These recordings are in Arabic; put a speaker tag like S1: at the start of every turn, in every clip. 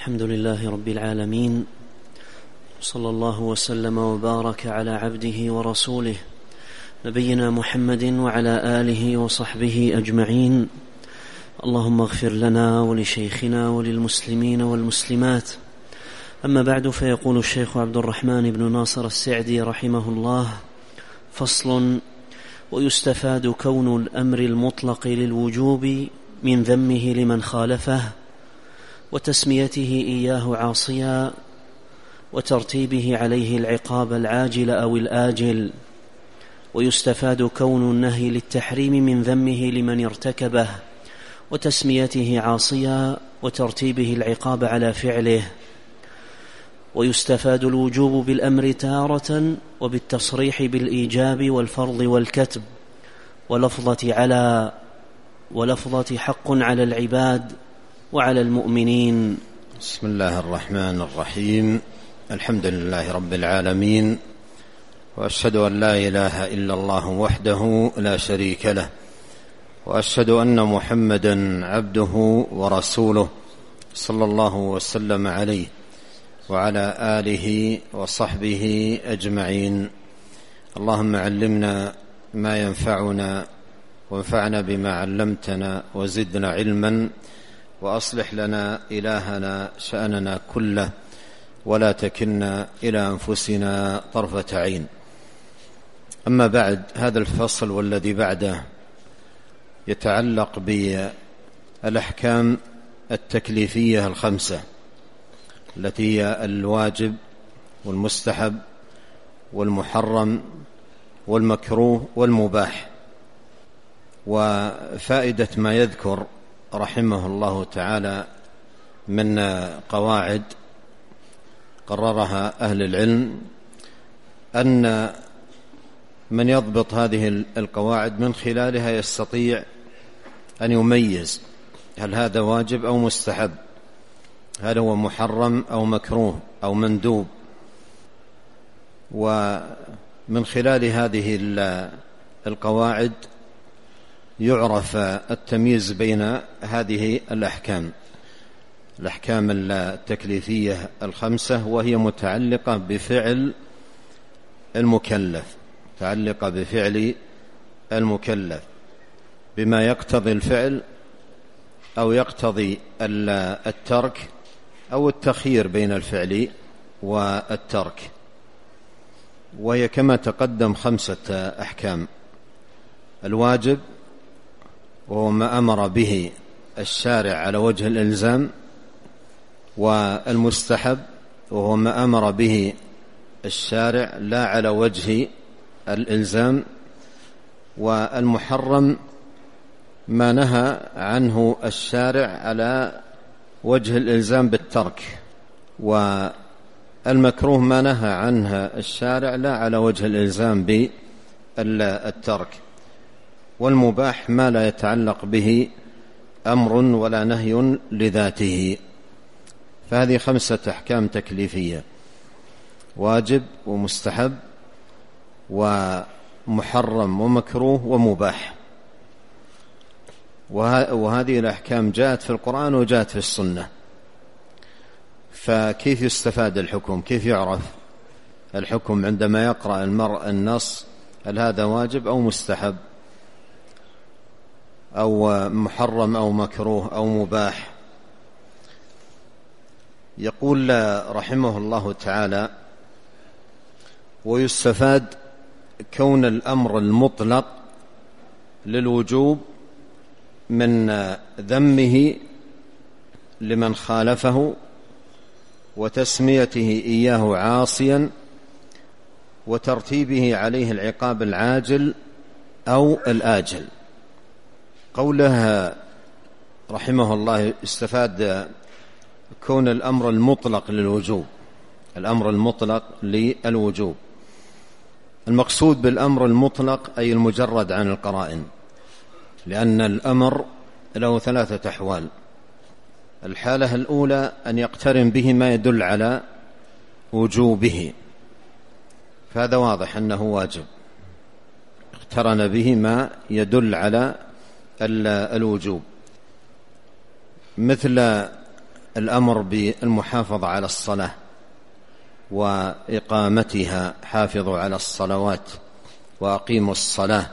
S1: الحمد لله رب العالمين، صلى الله وسلم وبارك على عبده ورسوله نبينا محمد وعلى آله وصحبه أجمعين. اللهم اغفر لنا ولشيخنا وللمسلمين والمسلمات. أما بعد، فيقول الشيخ عبد الرحمن بن ناصر السعدي رحمه الله: فصل: ويستفاد كون الأمر المطلق للوجوب من ذمه لمن خالفه، وتسميته إياه عاصيا، وترتيبه عليه العقاب العاجل أو الآجل. ويستفاد كون النهي للتحريم من ذمه لمن ارتكبه، وتسميته عاصيا، وترتيبه العقاب على فعله. ويستفاد الوجوب بالأمر تارة، وبالتصريح بالإيجاب والفرض والكتب، ولفظة على، ولفظة حق على العباد وعلى المؤمنين.
S2: بسم الله الرحمن الرحيم. الحمد لله رب العالمين، وأشهد أن لا إله إلا الله وحده لا شريك له، وأشهد أن محمدا عبده ورسوله صلى الله وسلم عليه وعلى آله وصحبه أجمعين. اللهم علمنا ما ينفعنا، وانفعنا بما علمتنا، وزدنا علما، وأصلح لنا إلهنا شأننا كله، ولا تكلنا إلى أنفسنا طرفة عين. أما بعد، هذا الفصل والذي بعده يتعلق بالأحكام التكليفية الخمسة، التي هي الواجب والمستحب والمحرم والمكروه والمباح. وفائدة ما يذكر رحمه الله تعالى من قواعد قررها أهل العلم، أن من يضبط هذه القواعد من خلالها يستطيع أن يميز هل هذا واجب أو مستحب، هل هو محرم أو مكروه أو مندوب. ومن خلال هذه القواعد يعرف التمييز بين هذه الأحكام التكليفية الخمسة، وهي متعلقة بفعل المكلف، بما يقتضي الفعل أو يقتضي الترك أو التخيير بين الفعل والترك. وهي كما تقدم 5 أحكام: الواجب، وهو ما أمر به الشارع على وجه الإلزام، والمستحب، وهو ما أمر به الشارع لا على وجه الإلزام، والمحرم ما نهى عنه الشارع على وجه الإلزام بالترك، والمكروه ما نهى عنه الشارع لا على وجه الإلزام بالترك، والمباح ما لا يتعلق به أمر ولا نهي لذاته. فهذه 5 أحكام تكليفية: واجب ومستحب ومحرم ومكروه ومباح. وهذه الأحكام جاءت في القرآن وجاءت في السنة. فكيف يستفاد الحكم؟ كيف يعرف الحكم عندما يقرأ المرء النص؟ هل هذا واجب أو مستحب أو محرم أو مكروه أو مباح؟ يقول رحمه الله تعالى: ويستفاد كون الأمر المطلق للوجوب من ذمه لمن خالفه، وتسميته إياه عاصيا، وترتيبه عليه العقاب العاجل أو الآجل. قوله رحمه الله: استفاد كون الأمر المطلق للوجوب، الأمر المطلق للوجوب. المقصود بالأمر المطلق أي المجرد عن القرائن، لأن الأمر له 3 أحوال: الحالة الأولى أن يقترن به ما يدل على وجوبه، فهذا واضح أنه واجب، اقترن به ما يدل على الوجوب، مثل الأمر بالمحافظة على الصلاة وإقامتها، حافظوا على الصلوات وأقيموا الصلاة.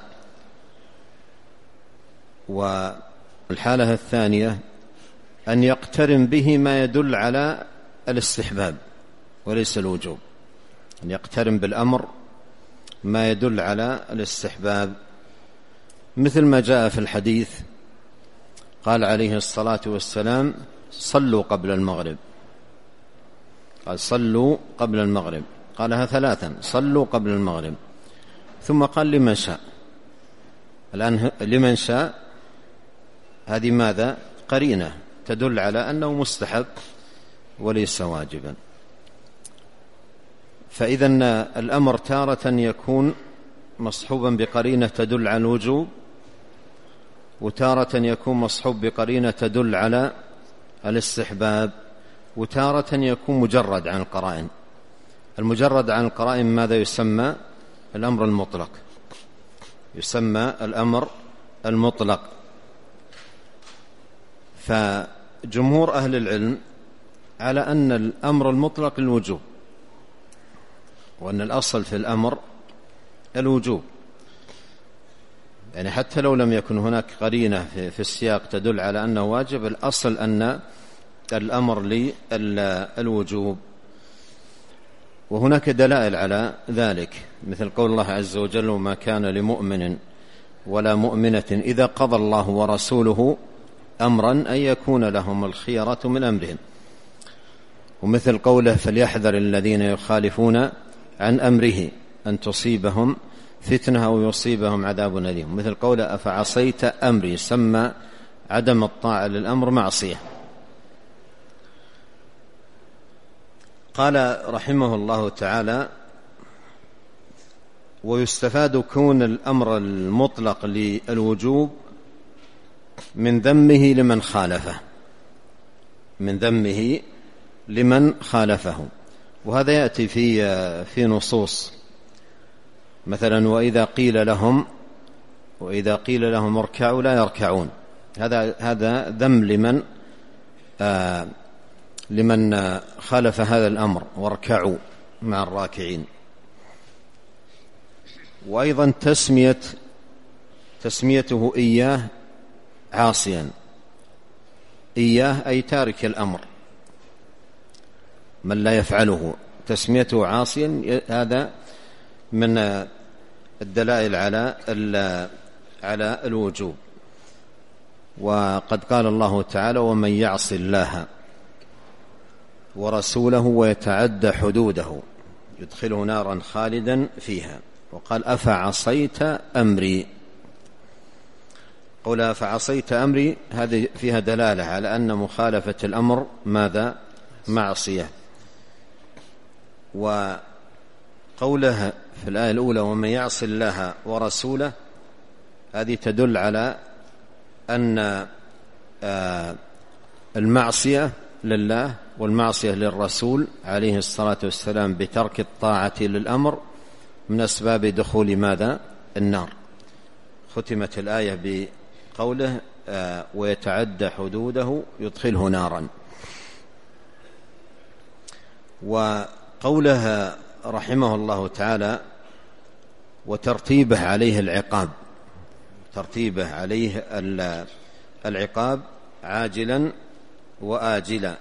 S2: والحالة الثانية أن يقترن به ما يدل على الاستحباب وليس الوجوب، أن يقترن بالأمر ما يدل على الاستحباب، مثل ما جاء في الحديث قال عليه الصلاة والسلام صلوا قبل المغرب، قال صلوا قبل المغرب، قالها 3 صلوا قبل المغرب، ثم قال لمن شاء. الآن لمن شاء هذه ماذا؟ قرينة تدل على أنه مستحب وليس واجبا. فإذا الأمر تارة يكون مصحوبا بقرينة تدل على الوجوب، وتارة يكون مصحوب بقرينة تدل على الاستحباب، وتارة يكون مجرد عن القرائن. المجرد عن القرائن ماذا يسمى؟ الأمر المطلق، يسمى الأمر المطلق. فجمهور أهل العلم على أن الأمر المطلق الوجوب، وأن الأصل في الأمر الوجوب، يعني حتى لو لم يكن هناك قرينة في السياق تدل على أنه واجب، الأصل أن الأمر للوجوب. وهناك دلائل على ذلك، مثل قول الله عز وجل وما كان لمؤمن ولا مؤمنة إذا قضى الله ورسوله أمرا أن يكون لهم الخيرة من أمرهم، ومثل قوله فليحذر الذين يخالفون عن أمره أن تصيبهم فتنة أو يصيبهم عذاب أليم، مثل قوله أفعصيت أمري، سمى عدم الطاعة للأمر معصية. قال رحمه الله تعالى ويستفاد كون الأمر المطلق للوجوب من ذمه لمن خالفه، من ذمه لمن خالفه. وهذا يأتي في نصوص، مثلا وإذا قيل لهم اركعوا لا يركعون، هذا ذم لمن خالف هذا الأمر، واركعوا مع الراكعين. وأيضا تسميته إياه عاصيا، إياه أي تارك الأمر من لا يفعله، تسميته عاصيا هذا من الدلائل على الوجوب. وقد قال الله تعالى ومن يعص الله ورسوله ويتعدى حدوده يدخله نارا خالدا فيها. وقال أفعصيت أمري، قول أفعصيت أمري هذه فيها دلالة على أن مخالفة الأمر ماذا؟ معصية. وقولها في الآية الأولى ومن يعص الله ورسوله هذه تدل على أن المعصية لله والمعصية للرسول عليه الصلاة والسلام بترك الطاعة للأمر من أسباب دخول ماذا؟ النار. ختمت الآية بقوله ويتعدى حدوده يدخله نارا. وقولها رحمه الله تعالى وترتيبه عليه العقاب، ترتيبه عليه العقاب عاجلا وآجلا،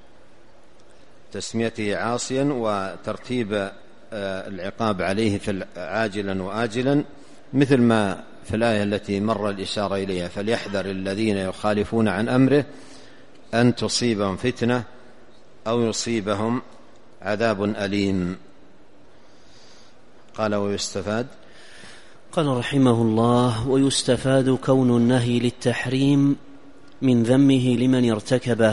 S2: تسميته عاصيا وترتيب العقاب عليه في عاجلا وآجلا، مثل ما في الآية التي مر الإشارة إليها فليحذر الذين يخالفون عن أمره أن تصيبهم فتنة أو يصيبهم عذاب أليم. قال ويستفاد،
S1: قال رحمه الله ويستفاد كون النهي للتحريم من ذمه لمن ارتكبه،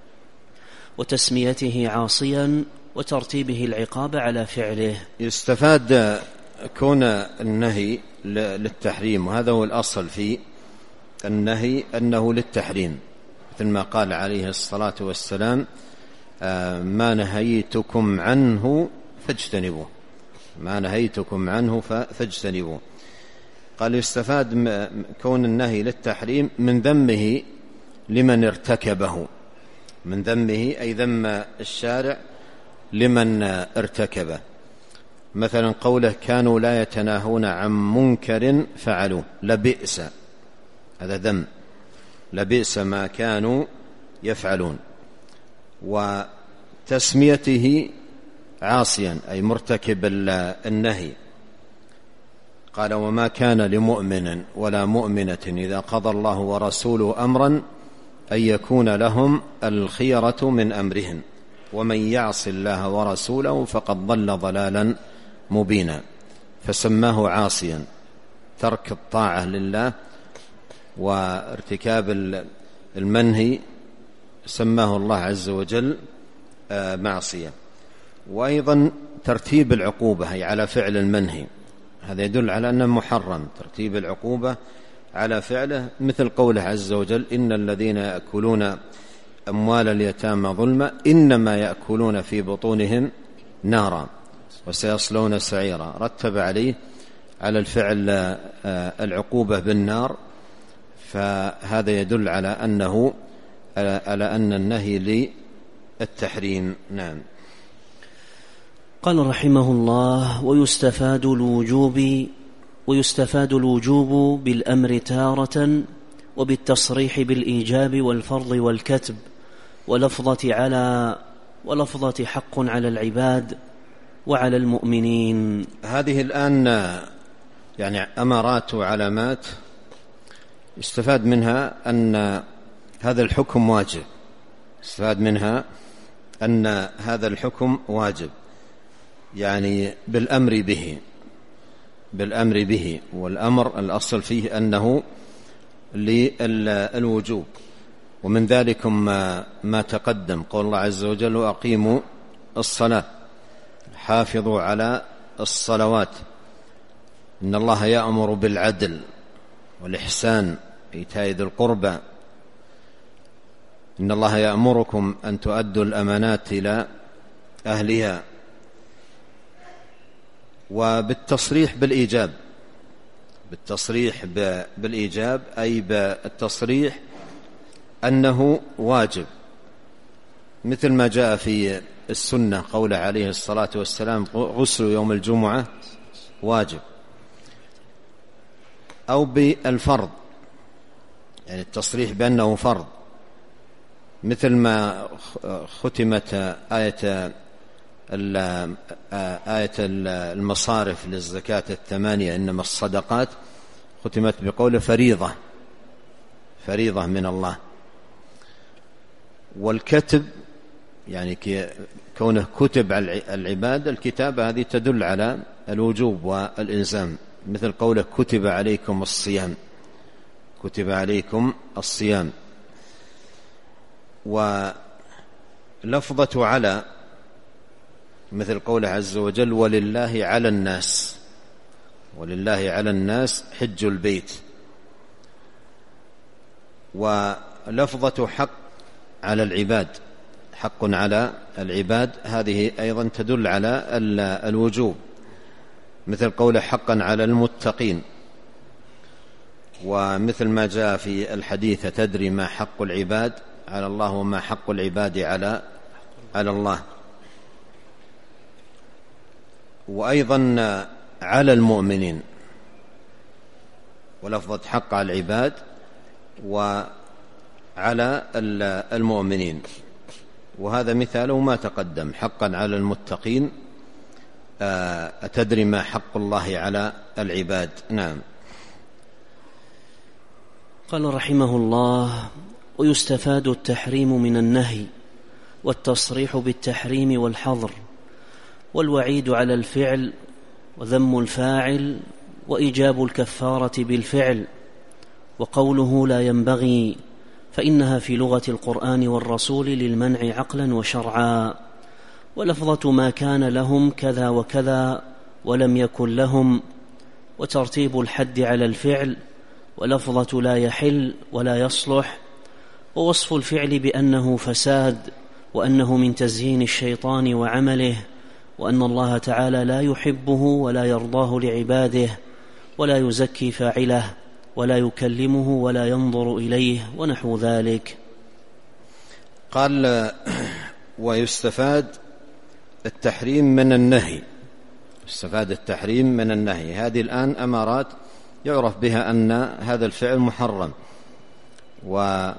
S1: وتسميته عاصيا، وترتيبه العقاب على فعله.
S2: يستفاد كون النهي للتحريم، وهذا هو الأصل في النهي أنه للتحريم، مثل ما قال عليه الصلاة والسلام ما نهيتكم عنه فاجتنبوه، ما نهيتكم عنه فاجتنبوه. قال يستفاد كون النهي للتحريم من ذمه لمن ارتكبه، من ذمه أي ذم الشارع لمن ارتكبه. مثلا قوله كانوا لا يتناهون عن منكر فعلوه، لبئس، هذا ذم، لبئس ما كانوا يفعلون. وتسميته عاصيا أي مرتكب النهي، قال وما كان لمؤمن ولا مؤمنة إذا قضى الله ورسوله أمرا أن يكون لهم الخيرة من أمرهم ومن يعص الله ورسوله فقد ضل ضلالا مبينا. فسماه عاصيا، ترك الطاعة لله وارتكاب المنهي سماه الله عز وجل معصية. وأيضا ترتيب العقوبة أي على فعل المنهي، هذا يدل على أنه محرم، ترتيب العقوبة على فعله، مثل قوله عز وجل إن الذين يأكلون أموال اليتامى ظلما إنما يأكلون في بطونهم نارا وسيصلون سعيرا، رتب عليه على الفعل العقوبة بالنار، فهذا يدل على أن النهي للتحريم. نعم.
S1: قال رحمه الله ويستفاد الوجوب بالأمر تارة وبالتصريح بالإيجاب والفرض والكتب ولفظة حق على العباد وعلى المؤمنين.
S2: هذه الآن يعني أمارات وعلامات يستفاد منها أن هذا الحكم واجب، يستفاد منها أن هذا الحكم واجب، يعني بالأمر به، والأمر الأصل فيه أنه للوجوب. ومن ذلك ما تقدم قول الله عز وجل وأقيموا الصلاة، حافظوا على الصلوات، إن الله يأمر بالعدل والإحسان إيتاء ذي القربى، إن الله يأمركم أن تؤدوا الأمانات إلى أهلها. وبالتصريح بالإيجاب أي بالتصريح أنه واجب، مثل ما جاء في السنة قول عليه الصلاة والسلام غسل يوم الجمعة واجب، أو بالفرض يعني التصريح بأنه فرض، مثل ما ختمت آية المصارف للزكاة 8 إنما الصدقات، ختمت بقول فريضة من الله. والكتب يعني كونه كتب على العباد، الكتابة هذه تدل على الوجوب والإلزام، مثل قوله كتب عليكم الصيام. ولفظة على مثل قوله عز وجل ولله على الناس حج البيت. ولفظة حق على العباد، حق على العباد، هذه أيضا تدل على الوجوب، مثل قوله حقا على المتقين. ومثل ما جاء في الحديث تدري ما حق العباد على الله وما حق العباد على الله. وأيضا على المؤمنين، ولفظة حق على العباد وعلى المؤمنين، وهذا مثاله ما تقدم، حقا على المتقين، أتدري ما حق الله على العباد. نعم.
S1: قال رحمه الله ويستفاد التحريم من النهي والتصريح بالتحريم والحظر والوعيد على الفعل وذم الفاعل وإيجاب الكفارة بالفعل. وقوله لا ينبغي فإنها في لغة القرآن والرسول للمنع عقلا وشرعا. ولفظة ما كان لهم كذا وكذا ولم يكن لهم، وترتيب الحد على الفعل، ولفظة لا يحل ولا يصلح، ووصف الفعل بأنه فساد وأنه من تزيين الشيطان وعمله، وأن الله تعالى لا يحبه ولا يرضاه لعباده، ولا يزكي فاعله، ولا يكلمه ولا ينظر إليه، ونحو ذلك.
S2: قال ويستفاد التحريم من النهي. يستفاد التحريم من النهي. هذه الآن أمارات يعرف بها أن هذا الفعل محرم، وأن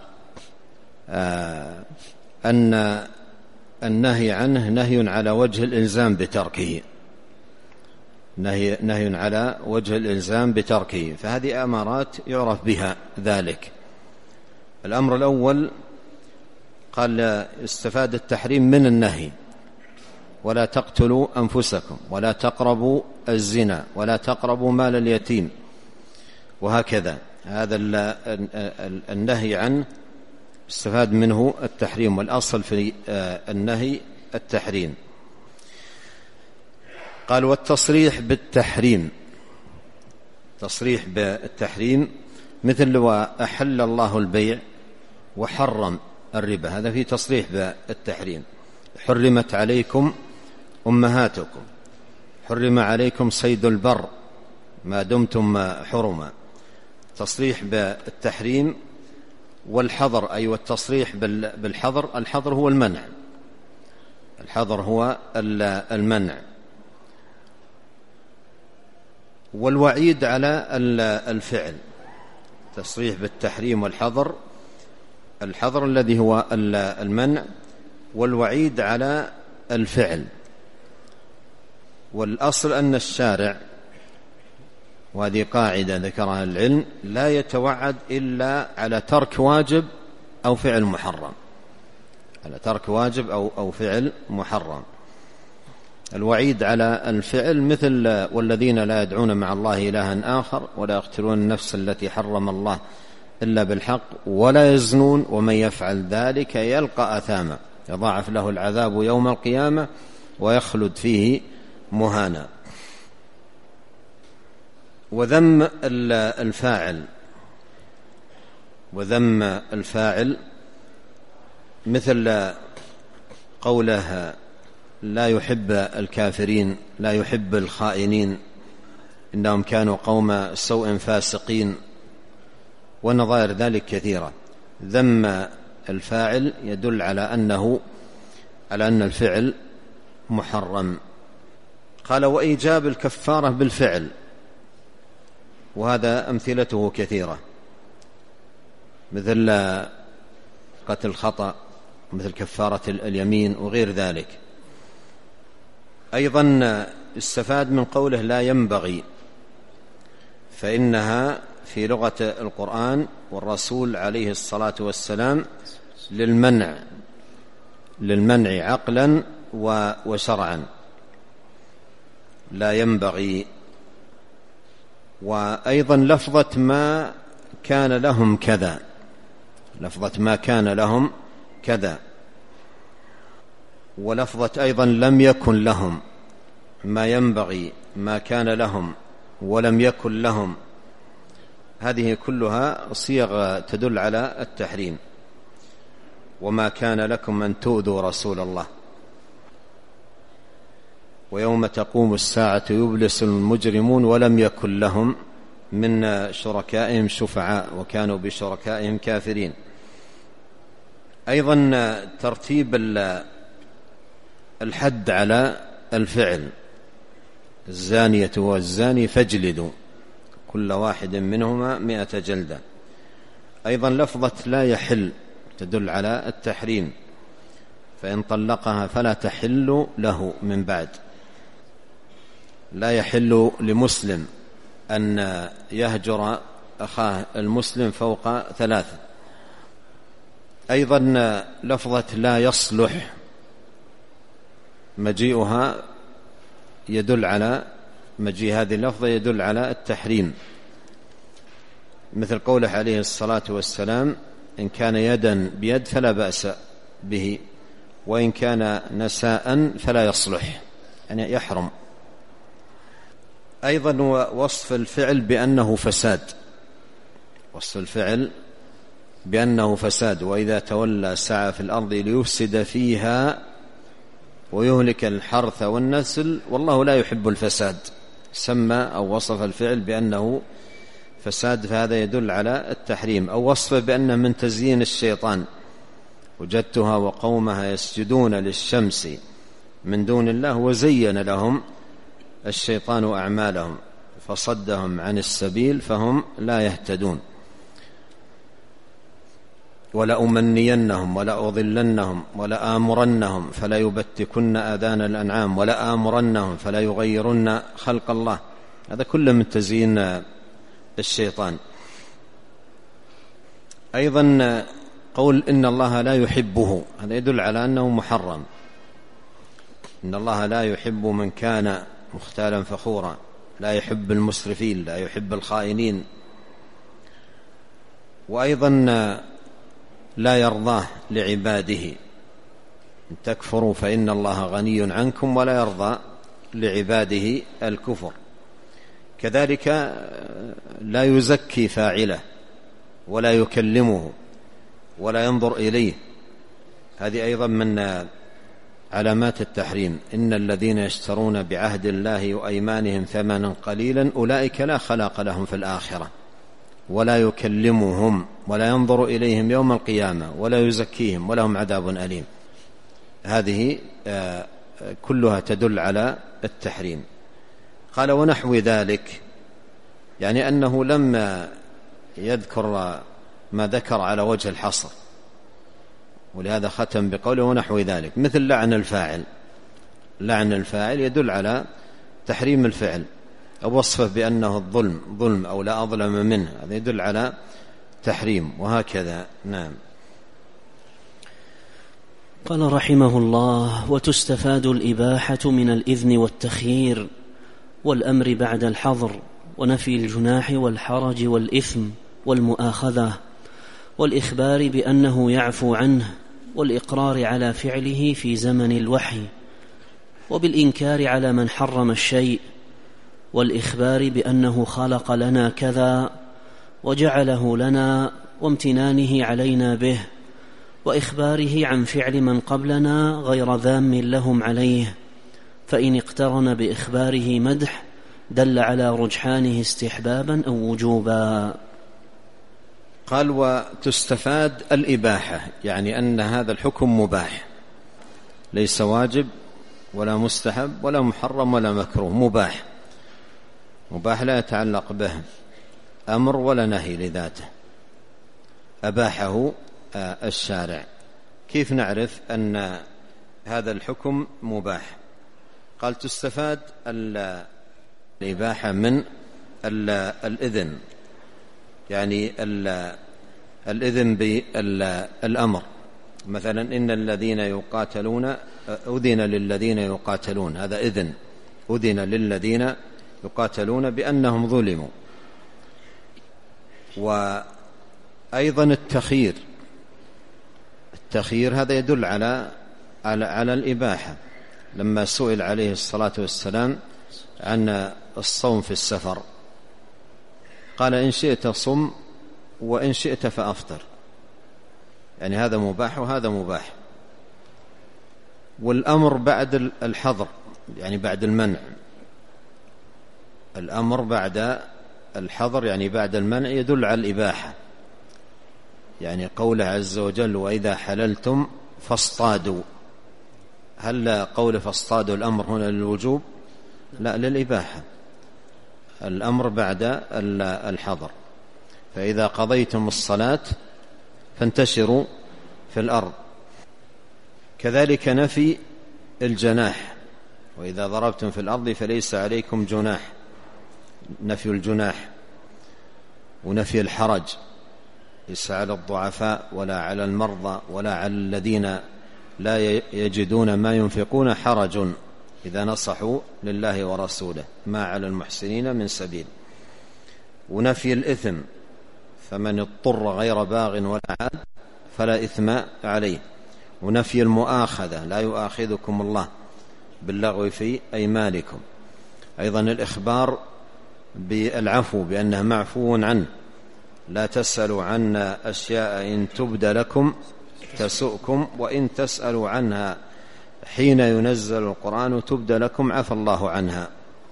S2: النهي عنه نهي على وجه الإلزام بتركه، نهي على وجه الإلزام بتركه. فهذه أمارات يعرف بها ذلك. الأمر الأول قال استفاد التحريم من النهي: ولا تقتلوا أنفسكم، ولا تقربوا الزنا، ولا تقربوا مال اليتيم، وهكذا. هذا النهي عنه استفاد منه التحريم، والأصل في النهي التحريم. قال والتصريح بالتحريم، تصريح بالتحريم مثل وأحل الله البيع وحرم الربا، هذا فيه تصريح بالتحريم. حرمت عليكم أمهاتكم، حرم عليكم صيد البر ما دمتم حرما. تصريح بالتحريم. والحظر، أي والتصريح بالحظر. الحظر هو المنع، الحظر هو المنع. والوعيد على الفعل. تصريح بالتحريم والحظر، الحظر الذي هو المنع، والوعيد على الفعل. والأصل أن الشارع، وهذه قاعدة ذكرها العلم، لا يتوعد إلا على ترك واجب أو فعل محرم، على ترك واجب أو فعل محرم. الوعيد على الفعل مثل والذين لا يدعون مع الله إلها آخر، ولا يقتلون النفس التي حرم الله إلا بالحق، ولا يزنون، ومن يفعل ذلك يلقى أثاما يضاعف له العذاب يوم القيامة ويخلد فيه مهانا. وذم الفاعل، وذم الفاعل مثل قوله لا يحب الكافرين، لا يحب الخائنين، إنهم كانوا قوم سوء فاسقين، ونظائر ذلك كثيرة. ذم الفاعل يدل على أن الفعل محرم. قال وإيجاب الكفارة بالفعل، وهذا أمثلته كثيرة، مثل قتل الخطأ، مثل كفارة اليمين وغير ذلك. أيضا استفاد من قوله لا ينبغي، فإنها في لغة القرآن والرسول عليه الصلاة والسلام للمنع عقلا وشرعا. لا ينبغي. وأيضا لفظة ما كان لهم كذا، لفظة ما كان لهم كذا. ولفظة أيضا لم يكن لهم، ما ينبغي، ما كان لهم، ولم يكن لهم. هذه كلها صيغ تدل على التحريم. وما كان لكم أن تؤذوا رسول الله، ويوم تقوم الساعة يبلس المجرمون ولم يكن لهم من شركائهم شفعاء وكانوا بشركائهم كافرين. أيضا ترتيب الحد على الفعل: الزانية والزاني فاجلدوا كل واحد منهما 100 جلدة. أيضا لفظة لا يحل تدل على التحريم، فإن طلقها فلا تحل له من بعد. لا يحل لمسلم أن يهجر أخاه المسلم فوق 3. أيضا لفظة لا يصلح مجيء هذه اللفظة يدل على التحريم، مثل قوله عليه الصلاة والسلام: إن كان يدا بيد فلا بأس به، وإن كان نساء فلا يصلح، يعني يحرم. أيضا وصف الفعل بأنه فساد، وصف الفعل بأنه فساد: وإذا تولى سعى في الأرض ليفسد فيها ويهلك الحرث والنسل والله لا يحب الفساد. سمى أو وصف الفعل بأنه فساد، فهذا يدل على التحريم. أو وصفه بأنه من تزيين الشيطان، وجدتها وقومها يسجدون للشمس من دون الله وزين لهم الشيطان أعمالهم فصدهم عن السبيل فهم لا يهتدون. ولأمنينهم ولأضلنهم ولآمرنهم فلا يبتكن آذان الأنعام ولآمرنهم فلا يغيرن خلق الله. هذا كله من تزيين الشيطان. أيضا قول إن الله لا يحبه، هذا يدل على أنه محرم. إن الله لا يحب من كان مختالا فخورا، لا يحب المسرفين، لا يحب الخائنين. وأيضا لا يرضاه لعباده، إن تكفروا فإن الله غني عنكم ولا يرضى لعباده الكفر. كذلك لا يزكي فاعله ولا يكلمه ولا ينظر إليه، هذه أيضا من علامات التحريم. إن الذين يشترون بعهد الله وأيمانهم ثمنا قليلا أولئك لا خلاق لهم في الآخرة ولا يكلمهم ولا ينظر إليهم يوم القيامة ولا يزكيهم ولهم عذاب أليم. هذه كلها تدل على التحريم. قال ونحو ذلك، يعني أنه لما يذكر ما ذكر على وجه الحصر، ولهذا ختم بقوله ونحو ذلك، مثل لعن الفاعل. لعن الفاعل يدل على تحريم الفعل، أو وصفه بأنه الظلم ظلم أو لا أظلم منه، هذا يدل على تحريم، وهكذا. نعم.
S1: قال رحمه الله: وتستفاد الإباحة من الإذن والتخيير والأمر بعد الحظر ونفي الجناح والحرج والإثم والمؤاخذة والإخبار بأنه يعفو عنه والإقرار على فعله في زمن الوحي وبالإنكار على من حرم الشيء والإخبار بأنه خلق لنا كذا وجعله لنا وامتنانه علينا به وإخباره عن فعل من قبلنا غير ذام لهم عليه، فإن اقترن بإخباره مدح دل على رجحانه استحبابا أو وجوبا.
S2: قال وتستفاد الإباحة، يعني أن هذا الحكم مباح، ليس واجب ولا مستحب ولا محرم ولا مكروه، مباح. مباح لا يتعلق به أمر ولا نهي لذاته، أباحه الشارع. كيف نعرف أن هذا الحكم مباح؟ قال تستفاد الإباحة من الإذن، يعني الإذن بالأمر. مثلا إن الذين يقاتلون أذن للذين يقاتلون، هذا إذن، أذن للذين يقاتلون بأنهم ظلموا. وأيضا التخيير هذا يدل على الإباحة. لما سئل عليه الصلاة والسلام عن الصوم في السفر قال إن شئت صم وإن شئت فأفطر، يعني هذا مباح وهذا مباح. والأمر بعد الحظر، يعني بعد المنع. الأمر بعد الحظر يعني بعد المنع يدل على الإباحة، يعني قوله عز وجل وإذا حللتم فاصطادوا. هل قول فاصطادوا الأمر هنا للوجوب؟ لا، للإباحة. الأمر بعد الحظر. فإذا قضيتم الصلاة فانتشروا في الأرض. كذلك نفي الجناح، وإذا ضربتم في الأرض فليس عليكم جناح، نفي الجناح. ونفي الحرج، ليس على الضعفاء ولا على المرضى ولا على الذين لا يجدون ما ينفقون حرج إذا نصحوا لله ورسوله، ما على المحسنين من سبيل. ونفي الإثم، فمن اضطر غير باغ ولا عاد فلا إثم عليه. ونفي المؤاخذة، لا يؤاخذكم الله باللغو في أيمانكم. أيضا الإخبار بالعفو، بأنه معفو عنه. لا تسألوا عنا أشياء إن تبد لكم تسؤكم وإن تسألوا عنها حين ينزل القرآن تبد لكم عفى الله عنها.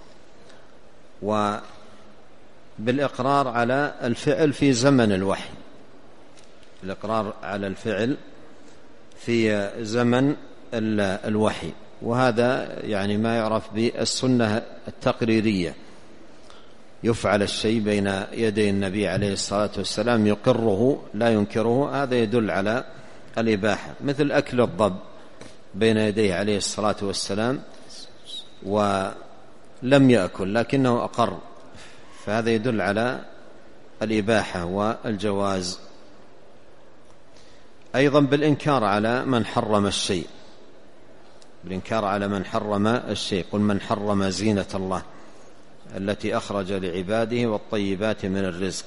S2: وبالإقرار على الفعل في زمن الوحي، الإقرار على الفعل في زمن الوحي، وهذا يعني ما يعرف بالسنة التقريرية، يفعل الشيء بين يدي النبي عليه الصلاة والسلام يقره لا ينكره، هذا يدل على الإباحة، مثل أكل الضب بين يديه عليه الصلاة والسلام ولم يأكل لكنه أقر، فهذا يدل على الإباحة والجواز. أيضا بالإنكار على من حرم الشيء، بالإنكار على من حرم الشيء، قل من حرم زينة الله التي أخرج لعباده والطيبات من الرزق.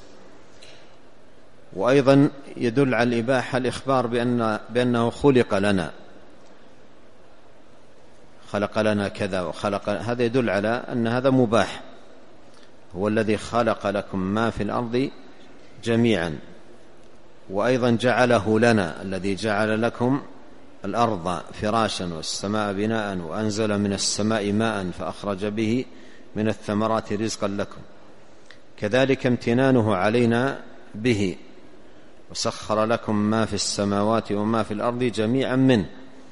S2: وأيضا يدل على الإباحة الإخبار بأنه خلق لنا، خلق لنا كذا وخلق، هذا يدل على أن هذا مباح، هو الذي خلق لكم ما في الأرض جميعا. وأيضا جعله لنا، الذي جعل لكم الأرض فراشا والسماء بناء وأنزل من السماء ماء فأخرج به من الثمرات رزقا لكم، كذلك امتنانه علينا به، وسخر لكم ما في السماوات وما في الأرض جميعا منه.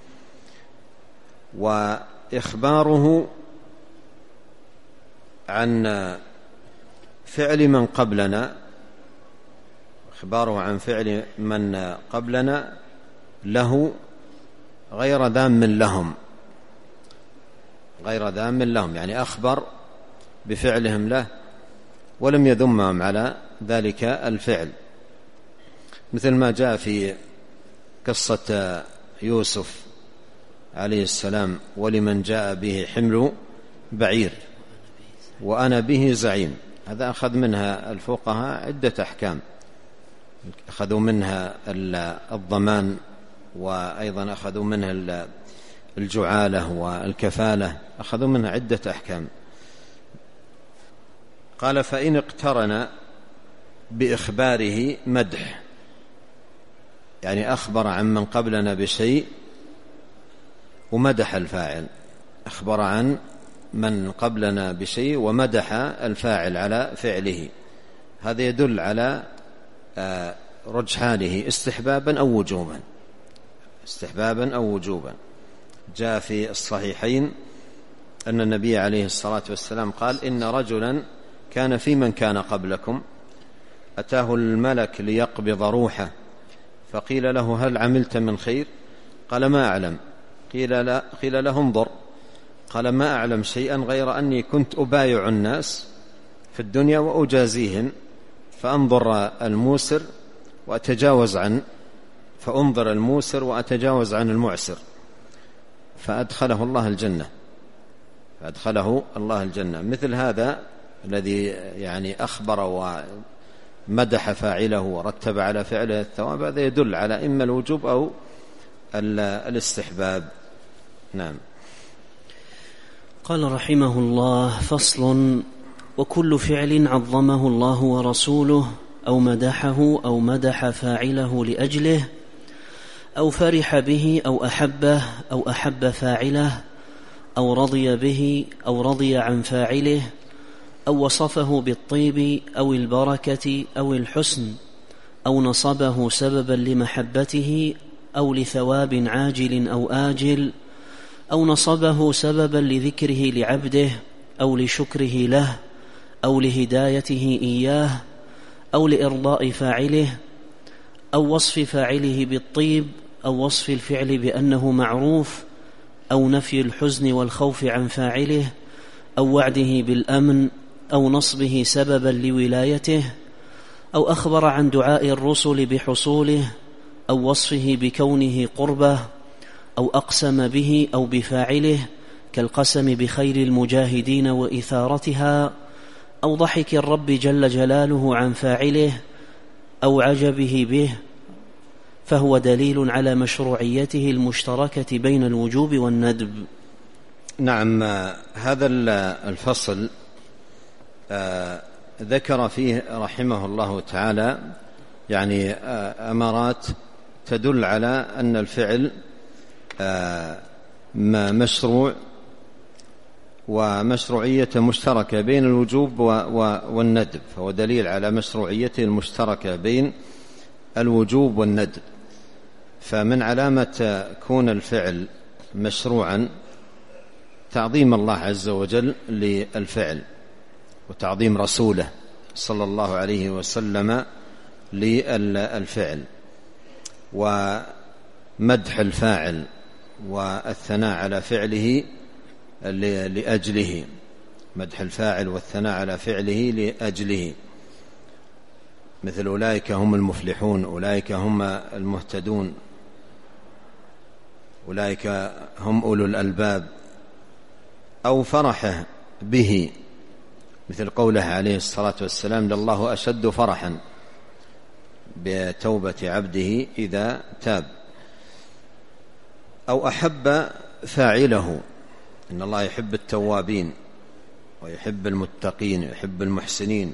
S2: وإخباره عن فعل من قبلنا، إخباره عن فعل من قبلنا له غير ذام لهم، غير ذام لهم، يعني أخبر بفعلهم له ولم يذمهم على ذلك الفعل، مثل ما جاء في قصة يوسف عليه السلام: ولمن جاء به حمل بعير وأنا به زعيم. هذا أخذ منها الفقهاء عدة أحكام، أخذوا منها الضمان، وأيضا أخذوا منها الجعالة والكفالة، أخذوا منها عدة أحكام. قال: فإن اقترن بإخباره مدح، يعني أخبر عن من قبلنا بشيء ومدح الفاعل، أخبر عن من قبلنا بشيء ومدح الفاعل على فعله، هذا يدل على رجحانه استحبابا أو وجوبا، استحبابا أو وجوبا. جاء في الصحيحين أن النبي عليه الصلاة والسلام قال: إن رجلا كان في من كان قبلكم أتاه الملك ليقبض روحه، فقيل له: هل عملت من خير؟ قال: ما أعلم. قيل له: انظر. قال: ما أعلم شيئا غير أني كنت أبايع الناس في الدنيا وأجازيهم، فأنظر الموسر وأتجاوز عن، فأنظر الموسر وأتجاوز عن المعسر، فأدخله الله الجنة، فأدخله الله الجنة. مثل هذا الذي يعني أخبر ومدح فاعله ورتب على فعله الثواب، هذا يدل على إما الوجوب أو الاستحباب. نعم.
S1: قال رحمه الله: فصل: وكل فعل عظمه الله ورسوله أو مدحه أو مدح فاعله لأجله أو فرح به أو أحبه أو أحب فاعله أو رضي به أو رضي عن فاعله أو وصفه بالطيب أو البركة أو الحسن أو نصبه سببا لمحبته أو لثواب عاجل أو آجل أو نصبه سببا لذكره لعبده أو لشكره له أو لهدايته إياه أو لإرضاء فاعله أو وصف فاعله بالطيب أو وصف الفعل بأنه معروف أو نفي الحزن والخوف عن فاعله أو وعده بالأمن أو نصبه سببا لولايته أو أخبر عن دعاء الرسل بحصوله أو وصفه بكونه قربه أو أقسم به أو بفاعله كالقسم بخير المجاهدين وإثارتها أو ضحك الرب جل جلاله عن فاعله أو عجبه به، فهو دليل على مشروعيته المشتركة بين الوجوب والندب.
S2: نعم. هذا الفصل ذكر فيه رحمه الله تعالى يعني أمارات تدل على أن الفعل مشروع ومشروعية مشتركة بين الوجوب والندب، فهو دليل على مشروعيته المشتركة بين الوجوب والندب. فمن علامة كون الفعل مشروعا تعظيم الله عز وجل للفعل، وتعظيم رسوله صلى الله عليه وسلم للفعل، ومدح الفاعل والثناء على فعله لأجله، مدح الفاعل والثناء على فعله لأجله، مثل أولئك هم المفلحون، أولئك هم المهتدون، أولئك هم أولو الألباب، أو فرحه به، مثل قوله عليه الصلاة والسلام: لله أشد فرحا بتوبة عبده إذا تاب. أو أحب فاعله، إن الله يحب التوابين ويحب المتقين ويحب المحسنين.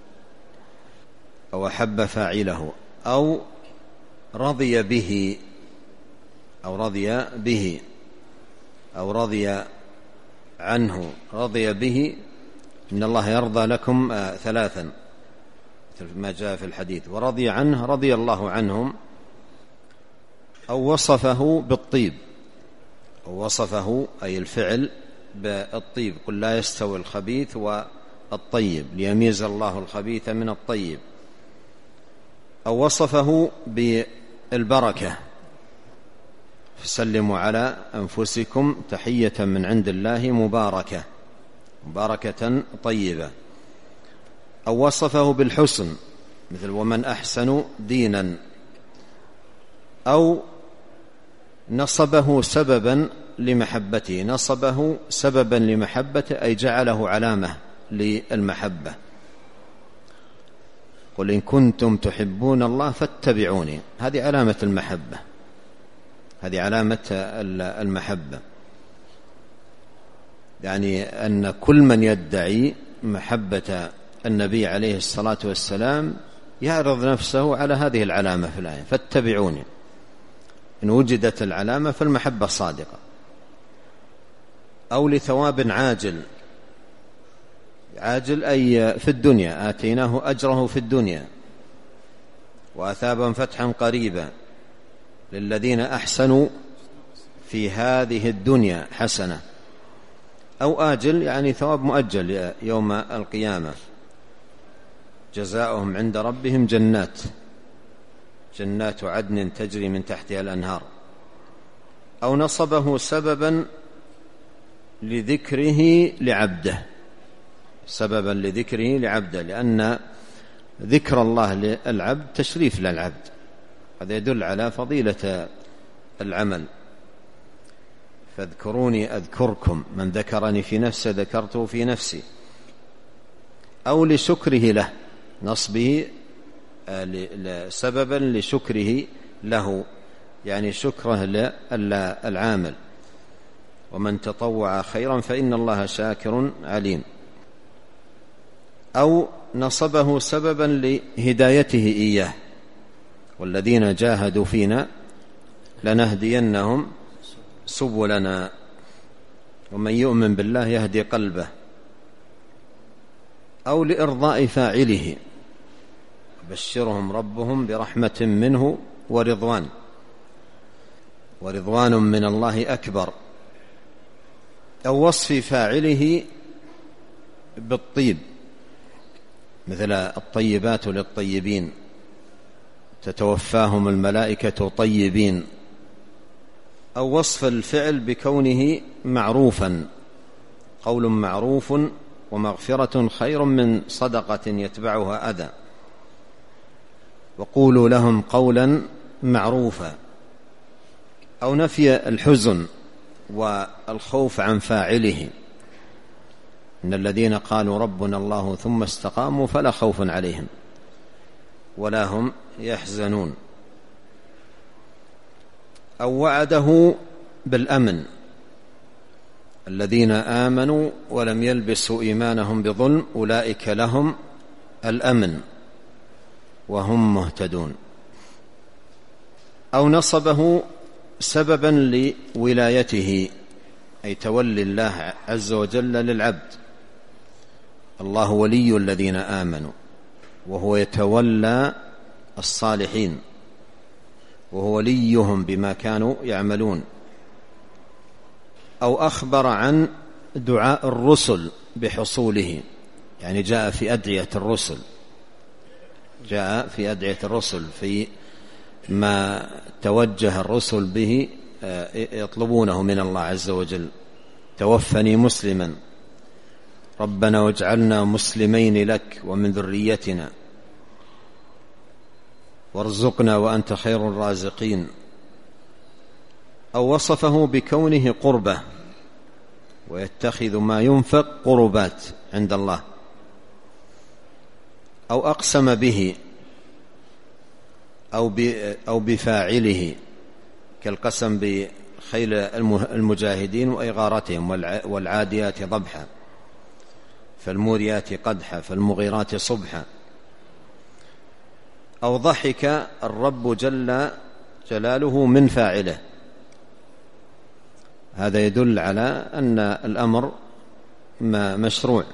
S2: أو أحب فاعله، أو رضي به، أو رضي به، أو رضي عنه. رضي به، إن الله يرضى لكم ثلاثا ما جاء في الحديث. ورضي عنه، رضي الله عنهم. أو وصفه بالطيب، أو وصفه أي الفعل بالطيب. قل لا يستوي الخبيث والطيب ليميز الله الخبيث من الطيب. أو وصفه بالبركة، فسلموا على أنفسكم تحية من عند الله مباركة، مباركة طيبة. أو وصفه بالحسن، مثل ومن أحسن دينا. أو نصبه سببا لمحبته، نصبه سببا لمحبته أي جعله علامة للمحبة. قل إن كنتم تحبون الله فاتبعوني، هذه علامة المحبة، هذه علامة المحبة. يعني أن كل من يدعي محبة النبي عليه الصلاة والسلام يعرض نفسه على هذه العلامة في الآية: فاتبعوني. إن وجدت العلامة فالمحبة صادقة. أو لثواب عاجل، عاجل أي في الدنيا، آتيناه أجره في الدنيا، وأثابا فتحا قريبا للذين أحسنوا في هذه الدنيا حسنة. أو آجل يعني ثواب مؤجل يوم القيامة، جزاؤهم عند ربهم جنات عدن تجري من تحتها الأنهار. أو نصبه سببا لذكره لعبده، سببا لذكره لعبده، لأن ذكر الله للعبد تشريف للعبد، هذا يدل على فضيلة العمل. فاذكروني أذكركم، من ذكرني في نفسه ذكرته في نفسي. أو لشكره له، نصبه سببا لشكره له، يعني شكره للعامل. ومن تطوع خيرا فإن الله شاكر عليم. أو نصبه سببا لهدايته إياه: والذين جاهدوا فينا لنهدينهم سبلنا، ومن يؤمن بالله يهدي قلبه. أو لإرضاء فاعله: بشرهم ربهم برحمة منه ورضوان من الله أكبر. أو وصف فاعله بالطيب، مثل الطيبات للطيبين تتوفاهم الملائكة طيبين. أو وصف الفعل بكونه معروفا: قول معروف ومغفرة خير من صدقة يتبعها أذى، وقولوا لهم قولا معروفا. أو نفي الحزن والخوف عن فاعله: إن الذين قالوا ربنا الله ثم استقاموا فلا خوف عليهم ولا هم يحزنون. أو وعده بالأمن: الذين آمنوا ولم يلبسوا إيمانهم بظلم أولئك لهم الأمن وهم مهتدون. أو نصبه سببا لولايته، أي تولي الله عز وجل للعبد: الله ولي الذين آمنوا وهو يتولى الصالحين. وهو وليهم بما كانوا يعملون. أو أخبر عن دعاء الرسل بحصوله، يعني جاء في أدعية الرسل، جاء في أدعية الرسل في ما توجه الرسل به يطلبونه من الله عز وجل: توفني مسلما، ربنا واجعلنا مسلمين لك ومن ذريتنا، وارزقنا وأنت خير الرازقين. أو وصفه بكونه قربة، ويتخذ ما ينفق قربات عند الله. أو أقسم به أو بفاعله، كالقسم بخيل المجاهدين وإغارتهم: والعاديات ضبحا، فالموريات قدحا، فالمغيرات صبحا. أو ضحك الرب جل جلاله من فاعله، هذا يدل على أن الأمر مشروع.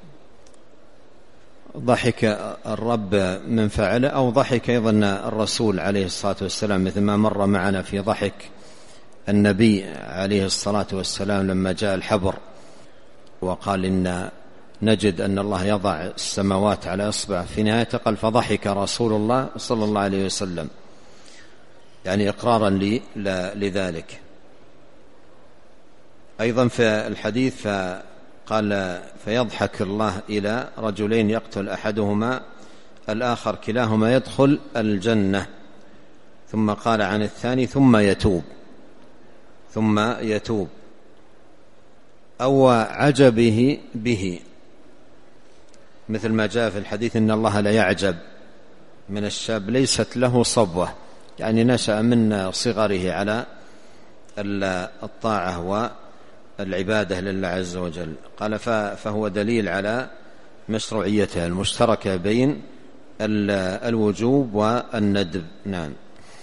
S2: ضحك الرب من فاعله، أو ضحك أيضا الرسول عليه الصلاة والسلام، مثل ما مر معنا في ضحك النبي عليه الصلاة والسلام لما جاء الحبر وقال: إن نجد أن الله يضع السماوات على إصبع، في نهاية قال: فضحك رسول الله صلى الله عليه وسلم، يعني إقرارا لذلك. أيضا في الحديث فقال: فيضحك الله إلى رجلين يقتل أحدهما الآخر، كلاهما يدخل الجنة. ثم قال عن الثاني: ثم يتوب. أو عجبه به، مثل ما جاء في الحديث: إن الله لا يعجب من الشاب ليست له صبوة، يعني نشأ من صغره على الطاعة والعبادة لله عز وجل. قال: فهو دليل على مشروعيتها المشتركة بين الوجوب والندب. نعم.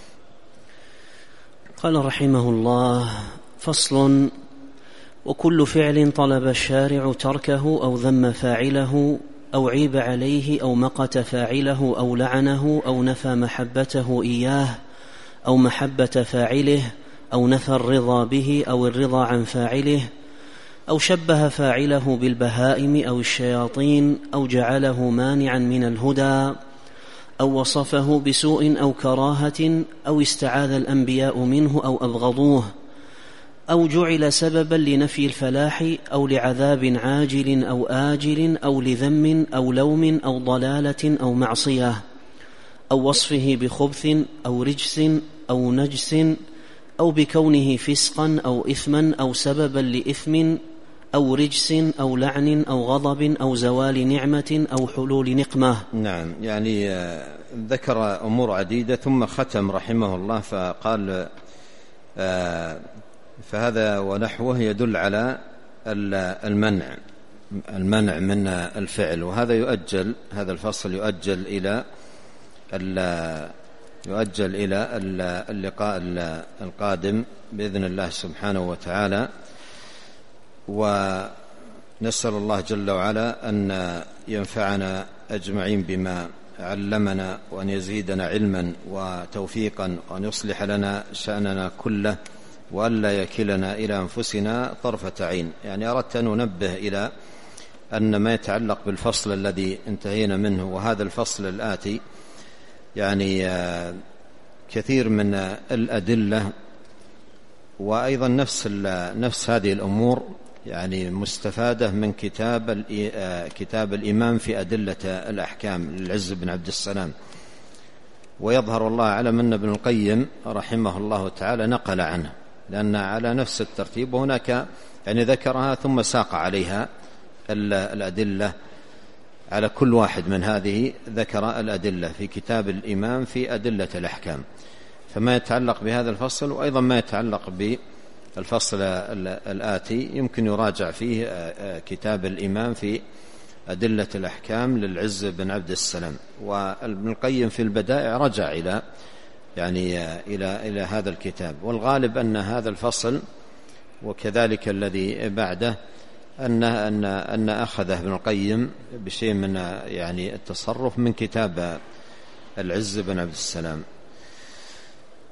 S1: قال رحمه الله: فصل: وكل فعل طلب الشارع تركه أو ذم فاعله أو عيب عليه أو مقت فاعله أو لعنه أو نفى محبته إياه أو محبة فاعله أو نفى الرضا به أو الرضا عن فاعله أو شبه فاعله بالبهائم أو الشياطين أو جعله مانعا من الهدى أو وصفه بسوء أو كراهة أو استعاذ الأنبياء منه أو أبغضوه أو جعل سببا لنفي الفلاح أو لعذاب عاجل أو آجل أو لذم أو لوم أو ضلالة أو معصية أو وصفه بخبث أو رجس أو نجس أو بكونه فسقا أو إثما أو سببا لإثم أو رجس أو لعن أو غضب أو زوال نعمة أو حلول نقمة.
S2: نعم، يعني ذكر أمور عديدة ثم ختم رحمه الله فقال: فهذا ونحوه يدل على المنع من الفعل. وهذا يؤجل، هذا الفصل يؤجل إلى اللقاء القادم بإذن الله سبحانه وتعالى. ونسأل الله جل وعلا أن ينفعنا أجمعين بما علمنا، وأن يزيدنا علما وتوفيقا، وأن يصلح لنا شأننا كله، وألا يكلنا إلى أنفسنا طرفة عين. يعني أردت أن أنبه إلى أن ما يتعلق بالفصل الذي انتهينا منه وهذا الفصل الآتي، يعني كثير من الأدلة وأيضا نفس هذه الأمور يعني مستفادة من كتاب الإمام في أدلة الأحكام للعز بن عبد السلام. ويظهر الله أعلم أن ابن القيم رحمه الله تعالى نقل عنه، لأن على نفس الترتيب، وهناك يعني ذكرها ثم ساق عليها الأدلة على كل واحد من هذه، ذكر الأدلة في كتاب الإمام في أدلة الأحكام. فما يتعلق بهذا الفصل وأيضا ما يتعلق بالفصل الآتي يمكن يراجع فيه كتاب الإمام في أدلة الأحكام للعز بن عبد السلام. وابن القيم في البدائع رجع إلى هذا الكتاب. والغالب أن هذا الفصل وكذلك الذي بعده أن أخذه ابن القيم بشيء من يعني التصرف من كتاب العز بن عبد السلام.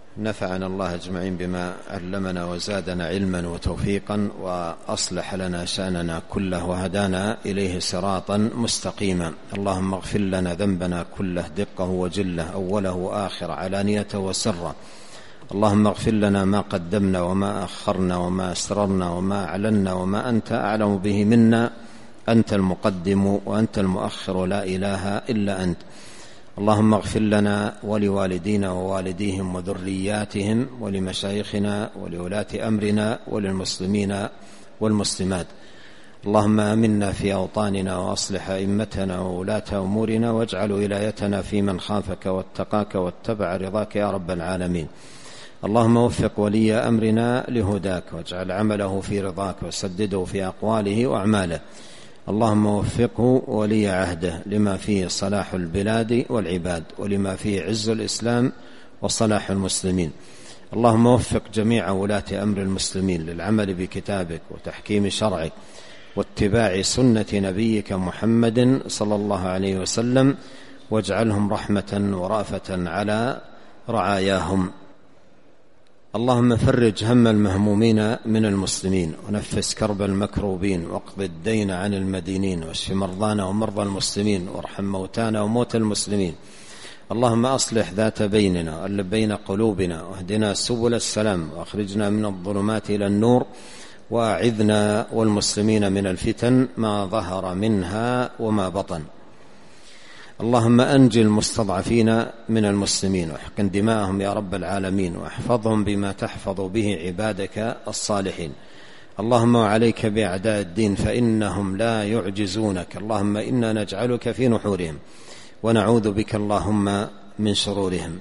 S2: نفعنا الله أجمعين بما علمنا وزادنا علما وتوفيقا، وأصلح لنا شأننا كله وهدانا إليه صراطا مستقيما. اللهم اغفر لنا ذنبنا كله دقه وجله، أوله وآخره، علانيته وسره. اللهم اغفر لنا ما قدمنا وما أخرنا وما أسررنا وما أعلنا وما أنت أعلم به منا. أنت المقدم وأنت المؤخر، لا إله إلا أنت. اللهم اغفر لنا ولوالدينا ووالديهم وذرياتهم ولمشايخنا ولولاة أمرنا وللمسلمين والمسلمات. اللهم آمنا في أوطاننا وأصلح أئمتنا وولاة أمورنا، واجعل ولايتنا في من خافك واتقاك واتبع رضاك يا رب العالمين. اللهم وفق ولي أمرنا لهداك، واجعل عمله في رضاك، وسدده في أقواله وأعماله. اللهم وفقه ولي عهده لما فيه صلاح البلاد والعباد، ولما فيه عز الإسلام وصلاح المسلمين. اللهم وفق جميع ولاة أمر المسلمين للعمل بكتابك وتحكيم شرعك واتباع سنة نبيك محمد صلى الله عليه وسلم، واجعلهم رحمة ورأفة على رعاياهم. اللهم فرج هم المهمومين من المسلمين، ونفس كرب المكروبين، واقض الدين عن المدينين، واشف مرضانا ومرضى المسلمين، وارحم موتانا وموتى المسلمين. اللهم أصلح ذات بيننا وألف بين قلوبنا، واهدنا سبل السلام، واخرجنا من الظلمات إلى النور، وأعذنا والمسلمين من الفتن ما ظهر منها وما بطن. اللهم أنجي المستضعفين من المسلمين، واحقن دماءهم يا رب العالمين، واحفظهم بما تحفظ به عبادك الصالحين. اللهم وعليك بأعداء الدين فإنهم لا يعجزونك. اللهم إنا نجعلك في نحورهم، ونعوذ بك اللهم من شرورهم.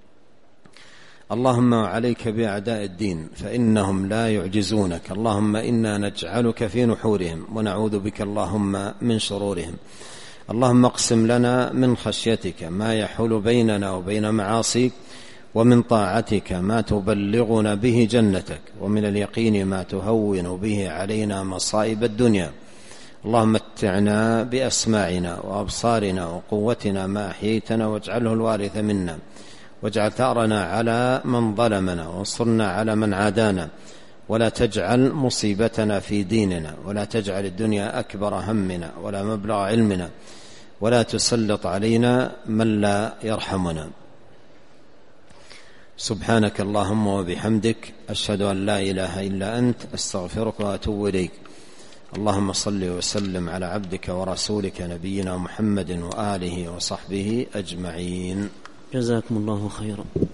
S2: اللهم وعليك بأعداء الدين فإنهم لا يعجزونك. اللهم إنا نجعلك في نحورهم، ونعوذ بك اللهم من شرورهم. اللهم اقسم لنا من خشيتك ما يحول بيننا وبين معاصيك، ومن طاعتك ما تبلغنا به جنتك، ومن اليقين ما تهون به علينا مصائب الدنيا. اللهم متعنا بأسماعنا وأبصارنا وقوتنا ما أحييتنا، واجعله الوارث منا، واجعل ثأرنا على من ظلمنا، وانصرنا على من عادانا، ولا تجعل مصيبتنا في ديننا، ولا تجعل الدنيا أكبر همنا ولا مبلغ علمنا، ولا تسلط علينا من لا يرحمنا. سبحانك اللهم وبحمدك، أشهد أن لا إله إلا أنت، أستغفرك وأتوب إليك. اللهم صل وسلم على عبدك ورسولك نبينا محمد وآله وصحبه أجمعين.
S1: جزاكم الله خيرا.